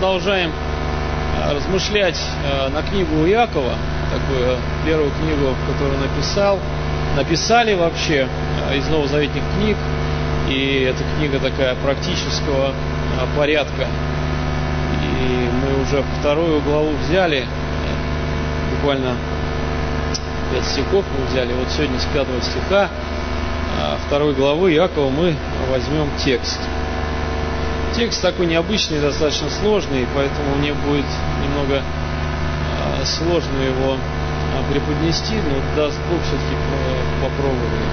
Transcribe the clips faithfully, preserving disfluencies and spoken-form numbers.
продолжаем размышлять на книгу Иакова, такую первую книгу, которую написал, написали вообще из новозаветных книг, и эта книга такая практического порядка. И мы уже вторую главу взяли, буквально пять стихов мы взяли, вот сегодня с пятого стиха второй главы Иакова мы возьмем текст. Текст такой необычный, достаточно сложный, поэтому мне будет немного сложно его преподнести, но даст Бог, все-таки попробую.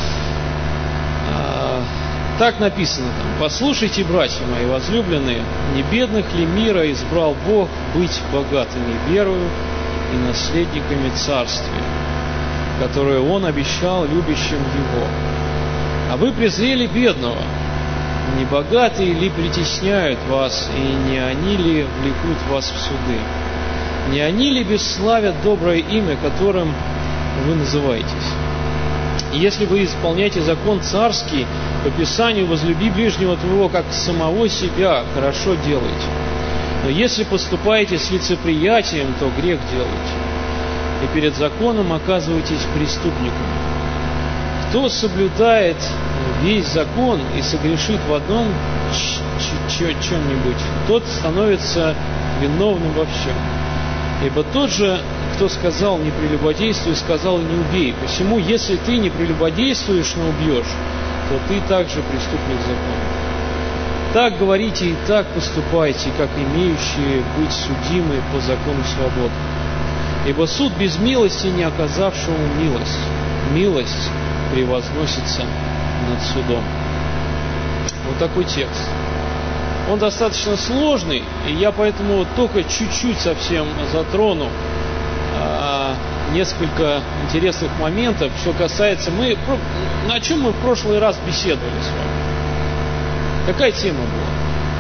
Так написано там: «Послушайте, братья мои возлюбленные, не бедных ли мира избрал Бог быть богатыми верою и наследниками царствия, которое Он обещал любящим Его? А вы презрели бедного. Не богатые ли притесняют вас, и не они ли влекут вас в суды? Не они ли бесславят доброе имя, которым вы называетесь? И если вы исполняете закон царский, по Писанию возлюби ближнего твоего, как самого себя, хорошо делаете. Но если поступаете с лицеприятием, то грех делаете, и перед законом оказываетесь преступниками. Кто соблюдает весь закон и согрешит в одном чем-нибудь, тот становится виновным во всем. Ибо тот же, кто сказал не прелюбодействуй, сказал не убей. Посему, если ты не прелюбодействуешь, но убьешь, то ты также преступник закона. Так говорите и так поступайте, как имеющие быть судимы по закону свободы. Ибо суд без милости, не оказавшему милость. Милость превозносится над судом». Вот такой текст. Он достаточно сложный, и я поэтому только чуть-чуть совсем затрону а, несколько интересных моментов, что касается... Мы, на чем мы в прошлый раз беседовали с вами? Какая тема была?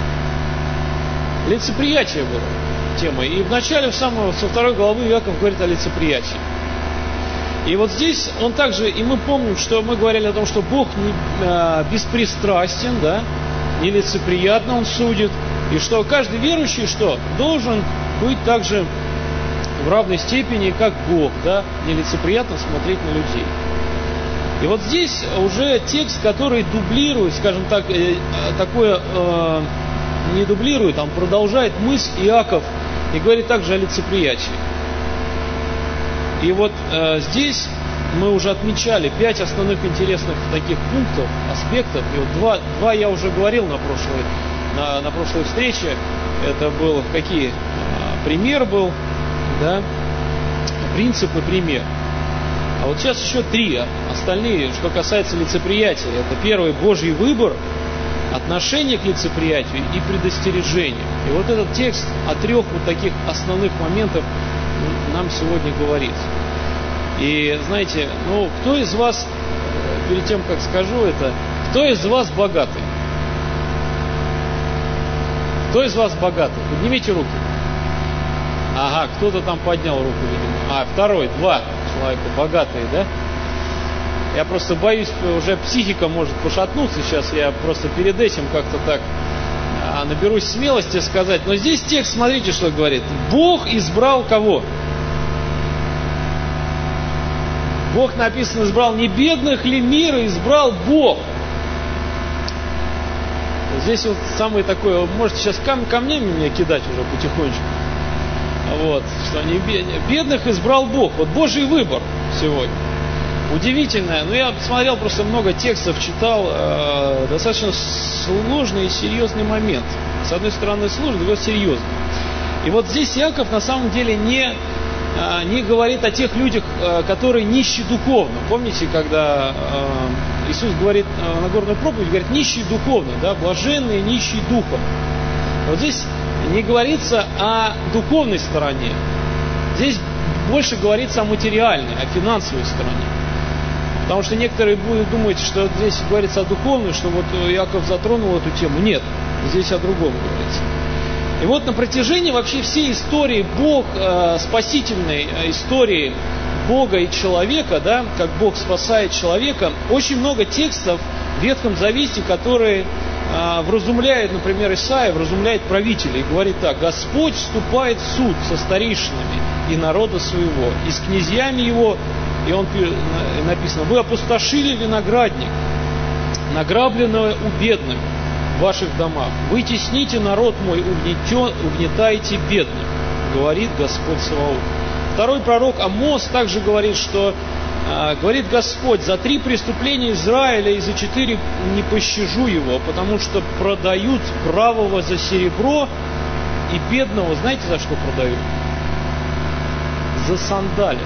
Лицеприятие было темой. И в начале, в самого, со второй главы Иаков говорит о лицеприятии. И вот здесь он также, и мы помним, что мы говорили о том, что Бог не, а, беспристрастен, да, нелицеприятно Он судит, и что каждый верующий что? Должен быть также в равной степени, как Бог, да, нелицеприятно смотреть на людей. И вот здесь уже текст, который дублирует, скажем так, э, такое, э, не дублирует, а продолжает мысль Иаков и говорит также о лицеприятии. И вот э, здесь мы уже отмечали пять основных интересных таких пунктов, аспектов. И вот два, два я уже говорил на прошлой, на, на прошлой встрече. Это был какие? Пример был, да? Принцип и пример. А вот сейчас еще три остальные, что касается лицеприятия. Это первый — Божий выбор, отношение к лицеприятию и предостережение. И вот этот текст о трех вот таких основных моментах нам сегодня говорит. И знаете, ну, кто из вас, перед тем, как скажу это, кто из вас богатый? Кто из вас богатый? Поднимите руки. Ага, кто-то там поднял руку, видимо. А, второй, два человека богатые, да? Я просто боюсь, уже психика может пошатнуться сейчас. Я просто перед этим как-то так а, наберусь смелости сказать. Но здесь текст, смотрите, что говорит. Бог избрал кого? Бог, написано, избрал. Не бедных ли мира избрал Бог? Здесь вот самый такой, можете сейчас кам- камнями меня кидать уже потихонечку. Вот, что не бедных избрал Бог. Вот Божий выбор сегодня. Удивительное. Ну, я посмотрел, просто много текстов читал. Э, достаточно сложный и серьезный момент. С одной стороны сложный, с другой серьезный. И вот здесь Иаков на самом деле не... не говорит о тех людях, которые нищи духовно. Помните, когда Иисус говорит на Нагорную проповедь, говорит, нищие духовно, да, блаженные, нищие духом. Вот здесь не говорится о духовной стороне. Здесь больше говорится о материальной, о финансовой стороне. Потому что некоторые будут думать, что здесь говорится о духовной, что вот Иаков затронул эту тему. Нет, здесь о другом говорится. И вот на протяжении вообще всей истории Бог, э, спасительной истории Бога и человека, да, как Бог спасает человека, очень много текстов в Ветхом Завете, которые а, вразумляют, например, Исаия, вразумляет правителей и говорит так: «Господь вступает в суд со старейшинами и народа своего, и с князьями его». И он написано: «Вы опустошили виноградник, награбленное у бедных в ваших домах. Вы тесните народ мой, угнетен, угнетаете бедных, говорит Господь Саваоф». Второй пророк Амос также говорит, что э, говорит Господь: «За три преступления Израиля и за четыре не пощажу его, потому что продают правого за серебро и бедного». Знаете, за что продают? За сандали.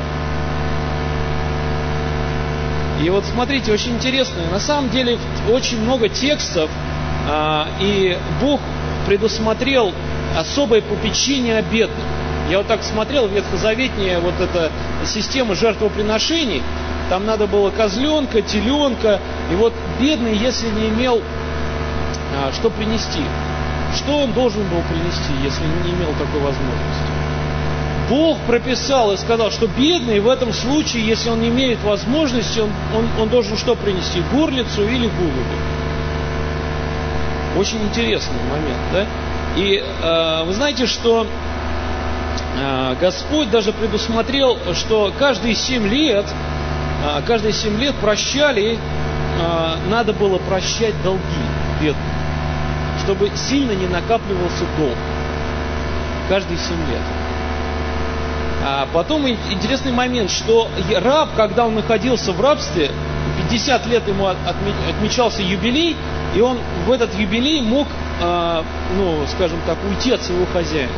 И вот смотрите, очень интересно, на самом деле очень много текстов, а, и Бог предусмотрел особое попечение о бедных. Я вот так смотрел, ветхозаветная вот эта система жертвоприношений, там надо было козленка, теленка, и вот бедный, если не имел а, что принести, что он должен был принести, если не имел такой возможности? Бог прописал и сказал, что бедный в этом случае, если он не имеет возможности, он, он, он должен что принести? Горлицу или голубя. Очень интересный момент, да? И э, вы знаете, что э, Господь даже предусмотрел, что каждые семь лет, э, каждые семь лет прощали, э, надо было прощать долги бедным, чтобы сильно не накапливался долг. Каждые семь лет. А потом интересный момент, что раб, когда он находился в рабстве, пятьдесят лет ему отмечался юбилей, и он в этот юбилей мог, ну, скажем так, уйти от своего хозяина.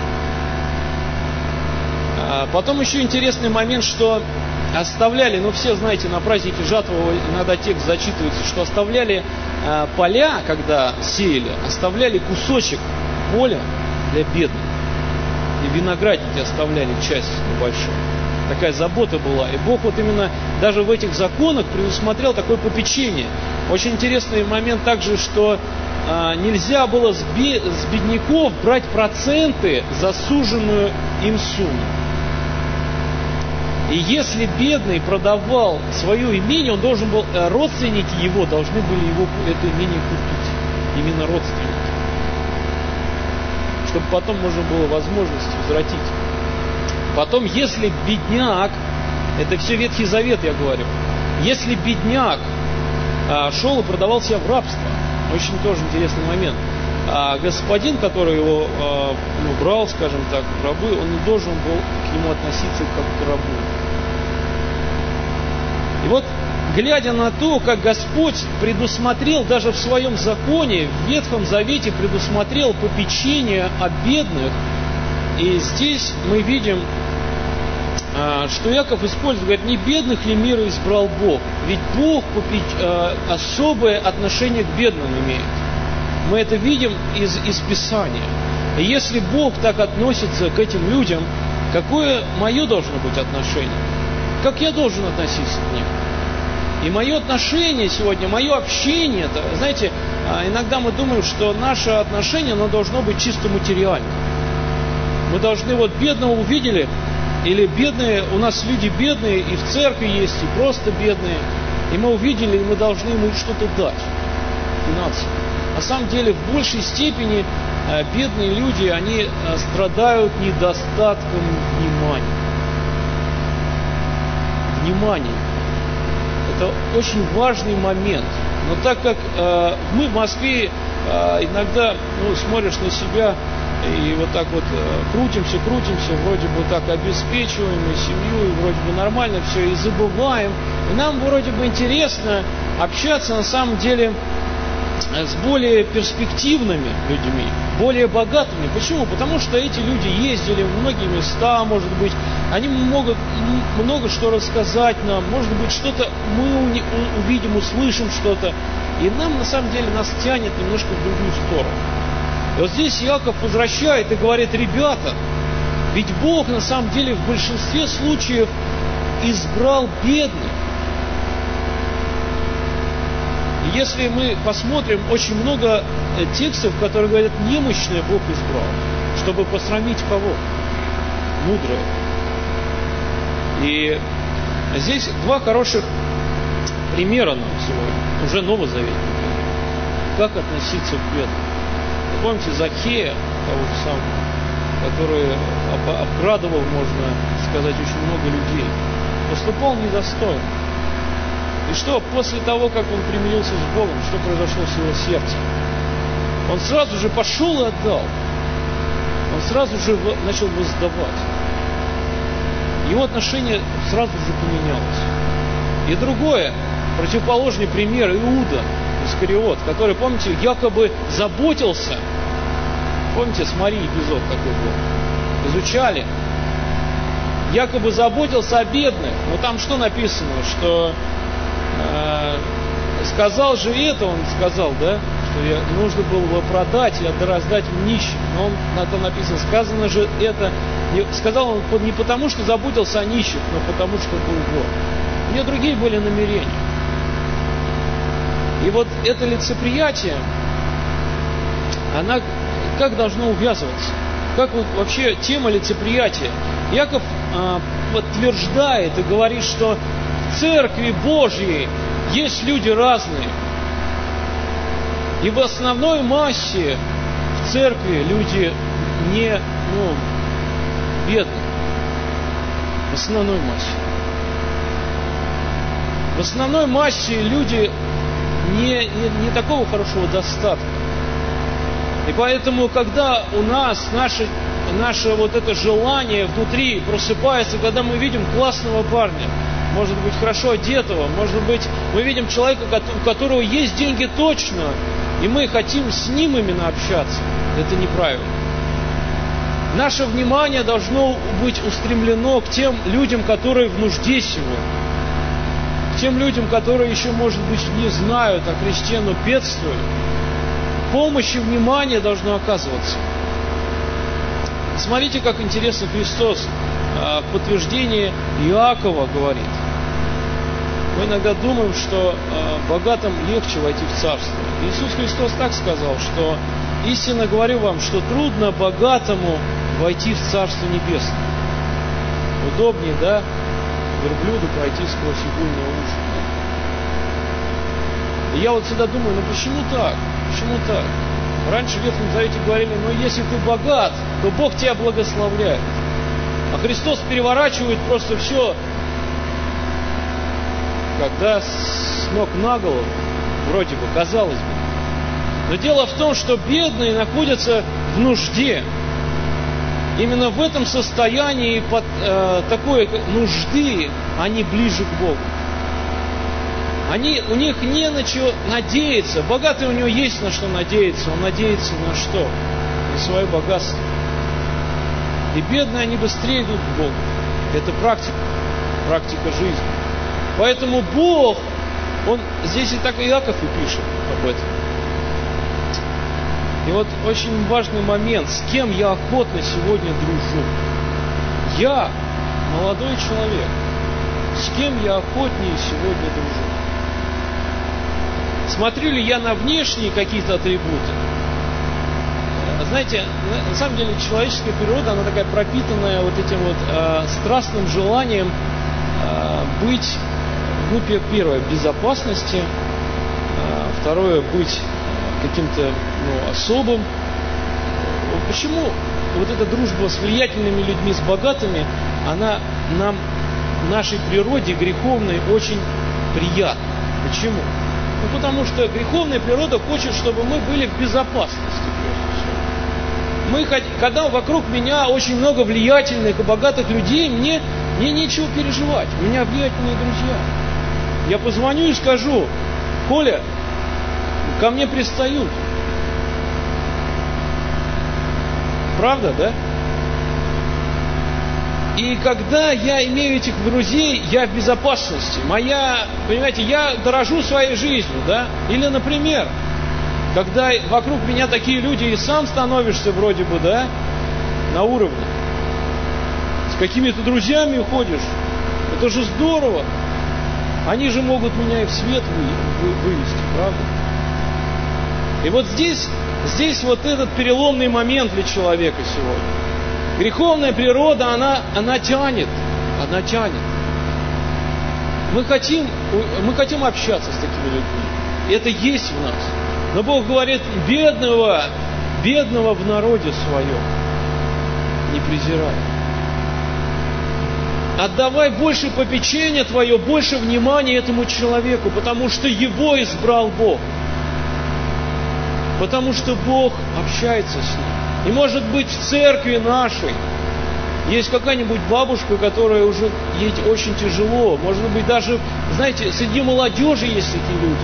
Потом еще интересный момент, что оставляли, ну все знаете, на празднике жатвы иногда текст зачитывается, что оставляли поля, когда сеяли, оставляли кусочек поля для бедных. И виноградники оставляли часть небольшую. Такая забота была. И Бог вот именно даже в этих законах предусмотрел такое попечение. Очень интересный момент также, что а, нельзя было с, бе, с бедняков брать проценты за суженную им сумму. И если бедный продавал свое имение, он должен был, родственники его должны были его, это имение купить. Именно родственники. Чтобы потом можно было возможность возвратить. Потом, если бедняк, это все Ветхий Завет, я говорю, если бедняк а, шел и продавал себя в рабство, очень тоже интересный момент, а господин, который его а, ну, брал, скажем так, в рабы, он не должен был к нему относиться как к рабу. И вот, глядя на то, как Господь предусмотрел даже в своем законе, в Ветхом Завете предусмотрел попечение о бедных, и здесь мы видим, что Иаков использует, говорит: «Не бедных ли мира избрал Бог?» Ведь Бог особое отношение к бедным имеет. Мы это видим из, из Писания. И если Бог так относится к этим людям, какое мое должно быть отношение? Как я должен относиться к ним? И мое отношение сегодня, мое общение, это, знаете, иногда мы думаем, что наше отношение, оно должно быть чисто материальным. Мы должны, вот бедного увидели, или бедные, у нас люди бедные, и в церкви есть, и просто бедные, и мы увидели, и мы должны ему что-то дать, финансово. На самом деле, в большей степени бедные люди, они страдают недостатком внимания. Внимание. Это очень важный момент. Но так как э, мы в Москве э, иногда ну, смотришь на себя и вот так вот э, крутимся, крутимся, вроде бы так обеспечиваем и семью, и вроде бы нормально все, и забываем. И нам вроде бы интересно общаться на самом деле с более перспективными людьми, более богатыми. Почему? Потому что эти люди ездили в многие места, может быть, они могут много что рассказать нам, может быть, что-то мы увидим, услышим что-то, и нам, на самом деле, нас тянет немножко в другую сторону. И вот здесь Иаков возвращает и говорит: ребята, ведь Бог, на самом деле, в большинстве случаев избрал бедных. И если мы посмотрим, очень много текстов, которые говорят: немощное Бог избрал, чтобы посрамить кого? Мудрое. И здесь два хороших примера нам сегодня, уже новозаветные. Как относиться к бедным. Вы помните Закхея, того же самого, который обкрадывал, можно сказать, очень много людей. Поступал недостойно. И что после того, как он примирился с Богом, что произошло с его сердцем? Он сразу же пошел и отдал. Он сразу же начал воздавать. Его отношение сразу же поменялось. И другое, противоположный пример, Иуда Искариот, который, помните, якобы заботился. Помните, с Марией эпизод такой был? Изучали. Якобы заботился о бедных. Но там что написано? Что э, сказал же это, он сказал, да? Что я, нужно было бы продать и раздать нищим. Но он, на то написано, сказано же это, не, сказал он не потому, что заботился о нищих, но потому, что был вор. У него другие были намерения. И вот это лицеприятие, она как должно увязываться? Как вот вообще тема лицеприятия? Яков а, подтверждает и говорит, что в Церкви Божьей есть люди разные. И в основной массе в Церкви люди не, ну, бедные. В основной массе. В основной массе люди не, не, не такого хорошего достатка. И поэтому, когда у нас наше, наше вот это желание внутри просыпается, когда мы видим классного парня, может быть, хорошо одетого, может быть, мы видим человека, у которого есть деньги точно, и мы хотим с ним именно общаться, это неправильно. Наше внимание должно быть устремлено к тем людям, которые в нужде сегодня. К тем людям, которые еще, может быть, не знают о Христе, но бедствуют. Помощь и внимание должно оказываться. Смотрите, как интересно Христос в подтверждении Иакова говорит. Мы иногда думаем, что богатым легче войти в Царство. Иисус Христос так сказал, что истинно говорю вам, что трудно богатому войти в Царство Небесное. Удобнее, да, верблюду пройти сквозь игольное ушко. И я вот всегда думаю, ну почему так? Почему так? Раньше в Ветхом Завете говорили, ну если ты богат, то Бог тебя благословляет. А Христос переворачивает просто все, когда с ног на голову, вроде бы, казалось бы. Но дело в том, что бедные находятся в нужде. Именно в этом состоянии под, э, такой нужды они ближе к Богу. Они, у них не на что надеяться. Богатый у него есть на что надеяться. Он надеется на что? На свое богатство. И бедные, они быстрее идут к Богу. Это практика. Практика жизни. Поэтому Бог, Он здесь и так Иаков и пишет об этом. И вот очень важный момент, с кем я охотно сегодня дружу. Я, молодой человек, с кем я охотнее сегодня дружу. Смотрю ли я на внешние какие-то атрибуты? Знаете, на самом деле человеческая природа, она такая пропитанная вот этим вот э, страстным желанием э, быть, ну, первое, в безопасности, э, второе, быть каким-то, ну, особым. Почему вот эта дружба с влиятельными людьми, с богатыми, она нам, нашей природе греховной, очень приятна? Почему? Ну, потому что греховная природа хочет, чтобы мы были в безопасности, прежде всего. Мы, когда вокруг меня очень много влиятельных и богатых людей, мне, мне нечего переживать. У меня влиятельные друзья. Я позвоню и скажу: Коля, ко мне пристают. Правда, да? И когда я имею этих друзей, я в безопасности. Моя, понимаете, я дорожу своей жизнью, да? Или, например, когда вокруг меня такие люди, и сам становишься вроде бы, да, на уровне. С какими-то друзьями ходишь. Это же здорово. Они же могут меня и в свет вывести, правда? И вот здесь, здесь вот этот переломный момент для человека сегодня. Греховная природа, она, она тянет, она тянет. Мы хотим, мы хотим общаться с такими людьми. Это есть в нас. Но Бог говорит, бедного, бедного в народе своем не презирай. Отдавай больше попечения твое, больше внимания этому человеку, потому что его избрал Бог. Потому что Бог общается с ним. И может быть в церкви нашей есть какая-нибудь бабушка, которая уже ей очень тяжело. Может быть даже, знаете, среди молодежи есть такие люди,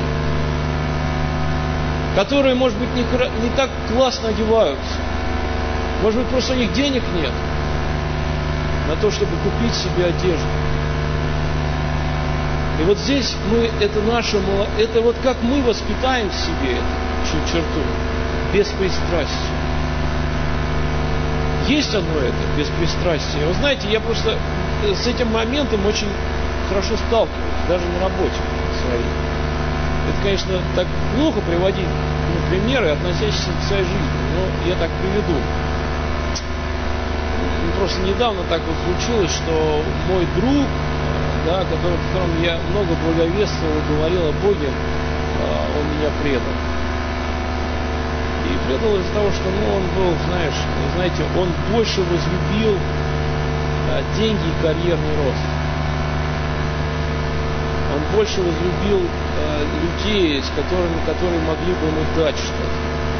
которые, может быть, не, не так классно одеваются. Может быть, просто у них денег нет на то, чтобы купить себе одежду. И вот здесь мы, это наше, это вот как мы воспитаем в себе эту черту, без пристрастия. Есть одно это, без пристрастия. Вы знаете, я просто с этим моментом очень хорошо сталкиваюсь, даже на работе своей. Это, конечно, так плохо приводить ну, примеры, относящиеся к своей жизни, но я так приведу. Просто недавно так вот случилось, что мой друг, да, который, которому я много благовествовал и говорил о Боге, он меня предал. И предал из-за того, что ну, он был, знаешь, знаете, он больше возлюбил деньги и карьерный рост. Он больше возлюбил людей, с которыми, которые могли бы ему дать что-то.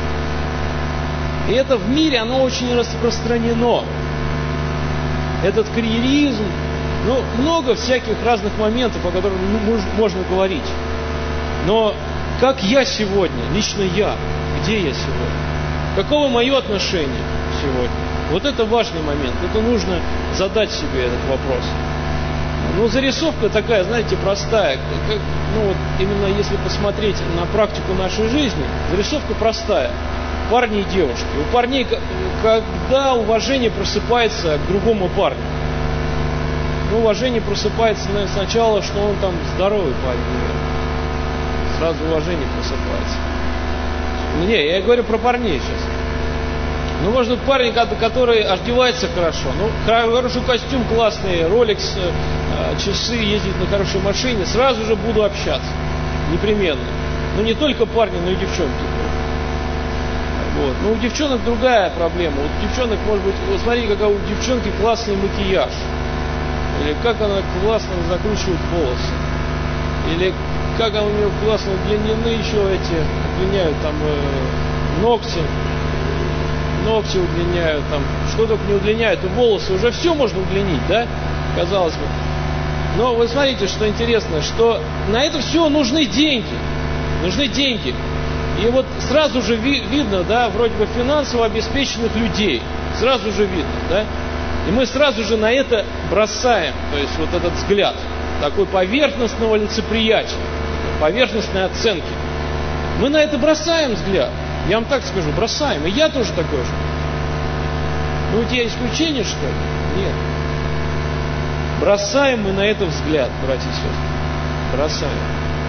И это в мире, оно очень распространено. Этот карьеризм, ну, много всяких разных моментов, о которых ну, можно говорить. Но как я сегодня, лично я, где я сегодня? Каково мое отношение сегодня? Вот это важный момент. Это нужно задать себе этот вопрос. Ну, зарисовка такая, знаете, простая. Как, ну, вот именно если посмотреть на практику нашей жизни, зарисовка простая. Парни и девушки. У парней, когда уважение просыпается к другому парню? Ну, уважение просыпается, наверное, сначала, что он там здоровый парень. Сразу уважение просыпается. Не, я говорю про парней сейчас. Ну, может быть, парень, который одевается хорошо. Ну, хороший костюм, классный, Rolex, часы, ездит на хорошей машине. Сразу же буду общаться. Непременно. Ну, не только парни, но и девчонки. Вот. Но у девчонок другая проблема. У девчонок, может быть, вот смотри, какая у девчонки классный макияж. Или как она классно закручивает волосы. Или как у нее классно удлинены еще эти, удлиняют там э, ногти. Ногти удлиняют там. Что только не удлиняют. И волосы уже все можно удлинить, да? Казалось бы. Но вы смотрите, что интересно, что на это все нужны деньги. Нужны деньги. И вот сразу же ви- видно, да, вроде бы финансово обеспеченных людей. Сразу же видно, да. И мы сразу же на это бросаем, то есть вот этот взгляд, такой поверхностного лицеприятия, поверхностной оценки. Мы на это бросаем взгляд. Я вам так скажу, бросаем. И я тоже такой же. Ну, у тебя исключение, что ли? Нет. Бросаем мы на это взгляд, братья и сестры. Бросаем.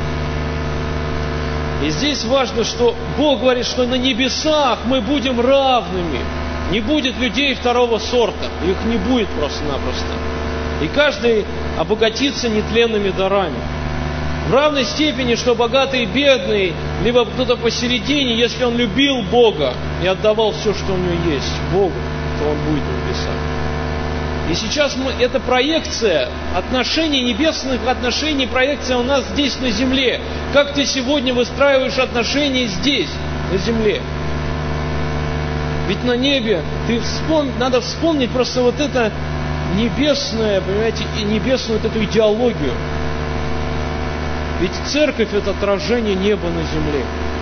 И здесь важно, что Бог говорит, что на небесах мы будем равными. Не будет людей второго сорта. Их не будет просто-напросто. И каждый обогатится нетленными дарами. В равной степени, что богатый и бедный, либо кто-то посередине, если он любил Бога и отдавал все, что у него есть, Богу, то он будет на небесах. И сейчас мы, это проекция отношений, небесных отношений, проекция у нас здесь на земле. Как ты сегодня выстраиваешь отношения здесь, на земле? Ведь на небе, ты вспом... надо вспомнить просто вот это небесное, понимаете, и небесную вот эту идеологию. Ведь церковь — это отражение неба на земле.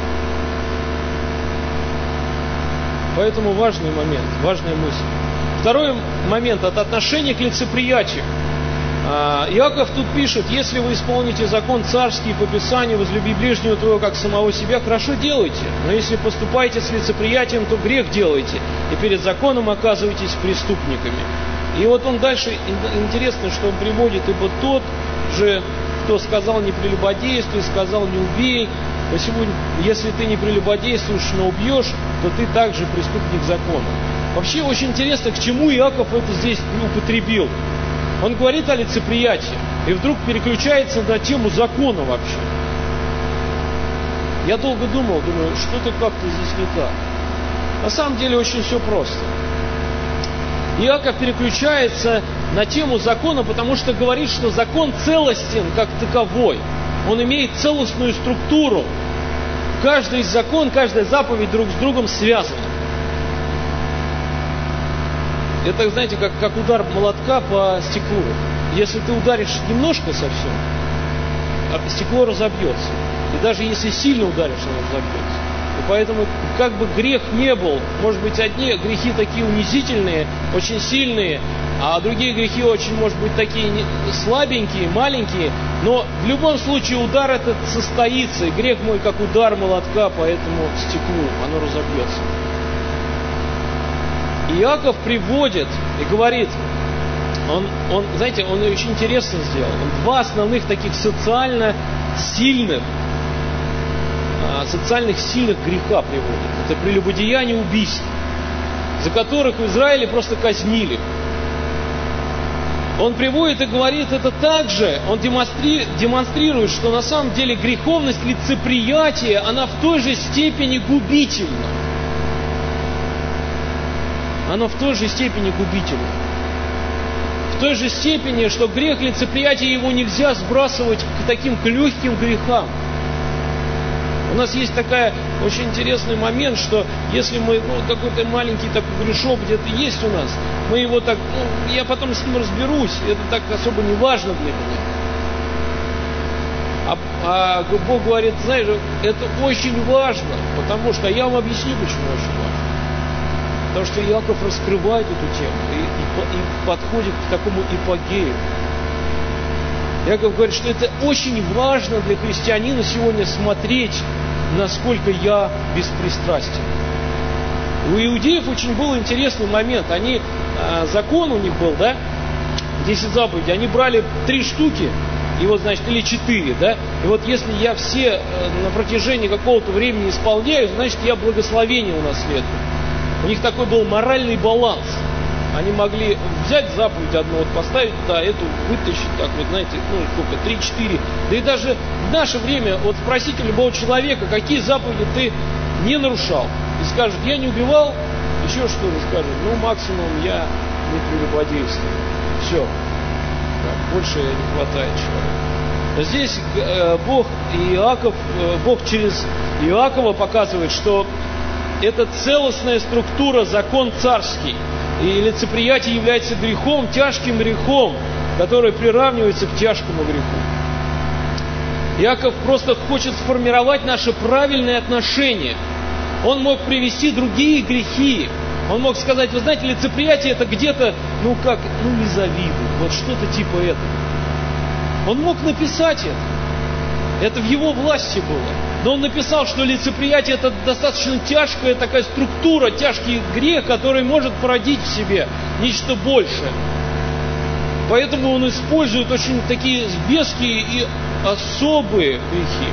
Поэтому важный момент, важная мысль. Второй момент – это отношение к лицеприятию. Иаков тут пишет: если вы исполните закон царский по Писанию, возлюби ближнего твоего как самого себя, хорошо делайте. Но если поступаете с лицеприятием, то грех делаете, и перед законом оказываетесь преступниками. И вот он дальше, интересно, что он приводит: ибо тот же, кто сказал не прелюбодействуй, сказал не убей, посему, если ты не прелюбодействуешь, но убьешь, то ты также преступник закона. Вообще очень интересно, к чему Иаков это здесь употребил. Он говорит о лицеприятии. и вдруг переключается на тему закона вообще. Я долго думал, думаю, что-то как-то здесь не так. На самом деле очень все просто. Иаков переключается на тему закона, потому что говорит, что закон целостен как таковой. Он имеет целостную структуру. Каждый закон, каждая заповедь друг с другом связаны. Это, знаете, как, как удар молотка по стеклу. Если ты ударишь немножко совсем, стекло разобьется. И даже если сильно ударишь, оно разобьется. И поэтому, как бы грех не был, может быть, одни грехи такие унизительные, очень сильные, а другие грехи очень, может быть, такие слабенькие, маленькие, но в любом случае удар этот состоится, и грех мой, как удар молотка по этому стеклу, оно разобьется. Иаков приводит и говорит, он, он, знаете, он очень интересно сделал, он два основных таких социально сильных, социальных сильных греха приводит. Это прелюбодеяние и убийство, за которых в Израиле просто казнили. Он приводит и говорит это также, он демонстри, демонстрирует, что на самом деле греховность лицеприятия, она в той же степени губительна. Она в той же степени губительна. В той же степени, что грех лицеприятия, его нельзя сбрасывать к таким к легким грехам. У нас есть такой очень интересный момент, что если мы, ну, какой-то маленький такой грешок где-то есть у нас, мы его так, ну, я потом с ним разберусь, это так особо не важно для меня. А, а Бог говорит, знаешь, это очень важно, потому что, я вам объясню, почему очень важно. Потому что Иаков раскрывает эту тему и, и, и подходит к такому ипогею. Иаков говорит, что это очень важно для христианина сегодня смотреть, насколько я беспристрастен. У иудеев очень был интересный момент. Они, закон у них был, да, десять заповедей, они брали три штуки, и вот, значит, или четыре, да, и вот если я все на протяжении какого-то времени исполняю, значит, я благословение унаследую. У них такой был моральный баланс. Они могли взять заповедь одну, вот поставить, да, эту вытащить, так вот, знаете, ну, сколько, три-четыре. Да и даже в наше время, вот спросите любого человека, какие заповеди ты не нарушал. И скажет, я не убивал, еще что-то скажет, ну, максимум я не прелюбодействую. Все. Так, больше не хватает человека. Здесь э, Бог и Иаков, э, Бог через Иакова показывает, что это целостная структура, закон царский. И лицеприятие является грехом, тяжким грехом, который приравнивается к тяжкому греху. Иаков просто хочет сформировать наше правильное отношение. Он мог привести другие грехи. Он мог сказать, вы знаете, лицеприятие это где-то, ну как, ну не завидуй, вот что-то типа этого. Он мог написать это. Это в его власти было. Но он написал, что лицеприятие это достаточно тяжкая такая структура, тяжкий грех, который может породить в себе нечто большее. Поэтому он использует очень такие веские и особые грехи.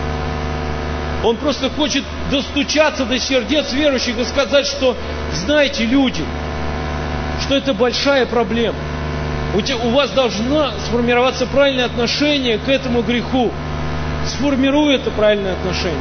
Он просто хочет достучаться до сердец верующих и сказать, что знаете, люди, что это большая проблема. У, те, у вас должно сформироваться правильное отношение к этому греху. Сформируй это правильное отношение.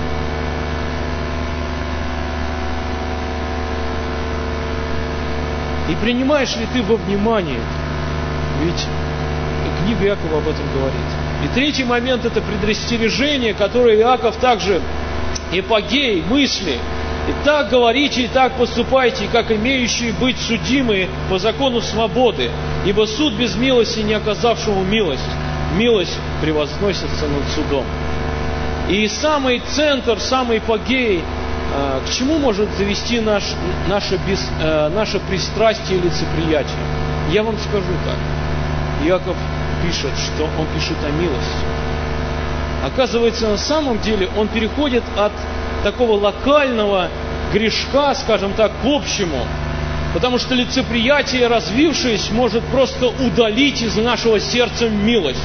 И принимаешь ли ты во внимание? Ведь книга Иакова об этом говорит. И третий момент это предостережение, которое Иаков также эпогей, мысли. И так говорите, и так поступайте, как имеющие быть судимые по закону свободы, ибо суд без милости, не оказавшему милость, милость превозносится над судом. И самый центр, самый эпогей, э, к чему может завести наш, наше, без, э, наше пристрастие и лицеприятие? Я вам скажу так. Иаков пишет, что он пишет о милости. Оказывается, на самом деле он переходит от такого локального грешка, скажем так, к общему. Потому что лицеприятие, развившись, может просто удалить из нашего сердца милость.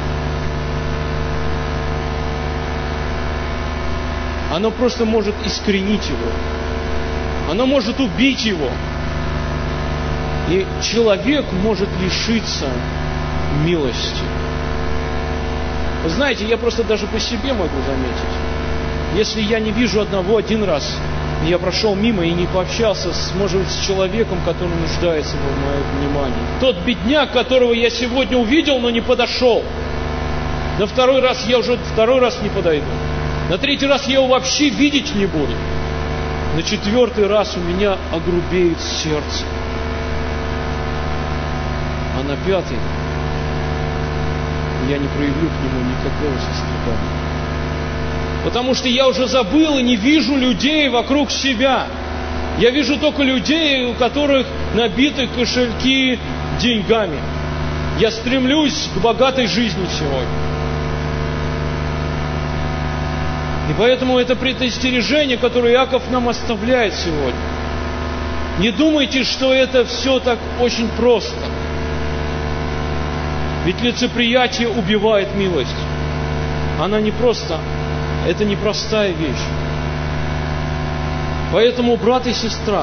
Оно просто может искоренить его. Оно может убить его. И человек может лишиться милости. Вы знаете, я просто даже по себе могу заметить. Если я не вижу одного один раз, я прошел мимо и не пообщался, с, может быть, с человеком, который нуждается в моем внимании. Тот бедняк, которого я сегодня увидел, но не подошел. На второй раз я уже второй раз не подойду. На третий раз я его вообще видеть не буду. На четвертый раз у меня огрубеет сердце. А на пятый я не проявлю к нему никакого сострадания. Потому что я уже забыл и не вижу людей вокруг себя. Я вижу только людей, у которых набиты кошельки деньгами. Я стремлюсь к богатой жизни сегодня. И поэтому это предостережение, которое Иаков нам оставляет сегодня. Не думайте, что это все так очень просто. Ведь лицеприятие убивает милость. Она не просто, это непростая вещь. Поэтому, брат и сестра,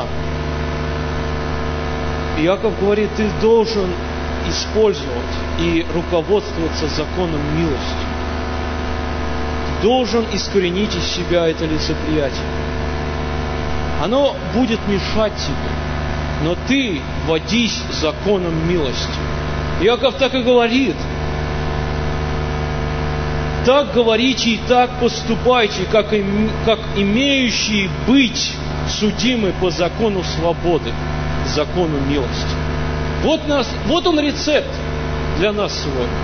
Иаков говорит, ты должен использовать и руководствоваться законом милости. Ты должен искоренить из себя это лицеприятие. Оно будет мешать тебе, но ты водись законом милости. Иаков так и говорит. Так говорите и так поступайте, как, им, как имеющие быть судимы по закону свободы, закону милости. Вот, нас, вот он рецепт для нас сегодня.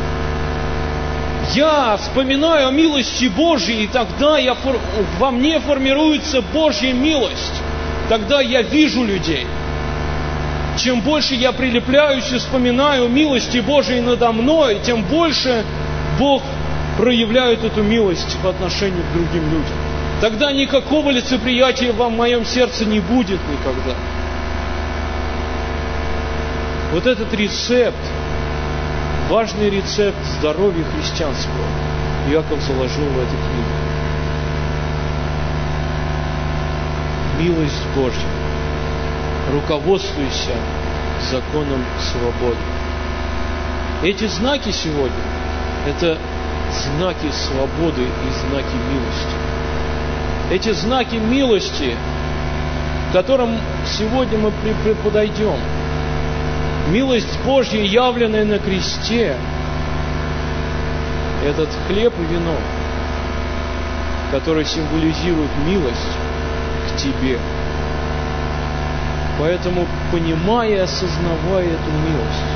Я вспоминаю о милости Божьей, и тогда я, во мне формируется Божья милость. Тогда я вижу людей. Чем больше я прилепляюсь и вспоминаю милости Божьей надо мной, тем больше Бог проявляет эту милость по отношению к другим людям. Тогда никакого лицеприятия в моем сердце не будет никогда. Вот этот рецепт, важный рецепт здоровья христианского, Иаков заложил в этой книге. Милость Божья. Руководствуйся законом свободы. Эти знаки сегодня – это знаки свободы и знаки милости. Эти знаки милости, к которым сегодня мы подойдем. Милость Божья, явленная на кресте, этот хлеб и вино, которые символизируют милость к тебе. Поэтому, понимая и осознавая эту милость,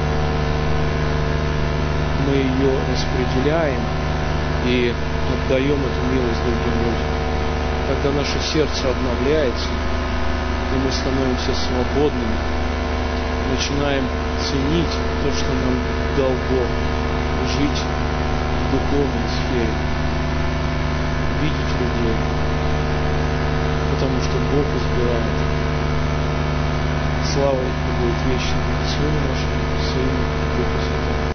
мы ее распределяем и отдаем эту милость другим людям. Когда наше сердце обновляется, и мы становимся свободными, начинаем ценить то, что нам дал Бог, жить в духовной сфере, видеть людей, потому что Бог избирает. Слава будет вечной Сыну нашему, Сыну, Духу Святому.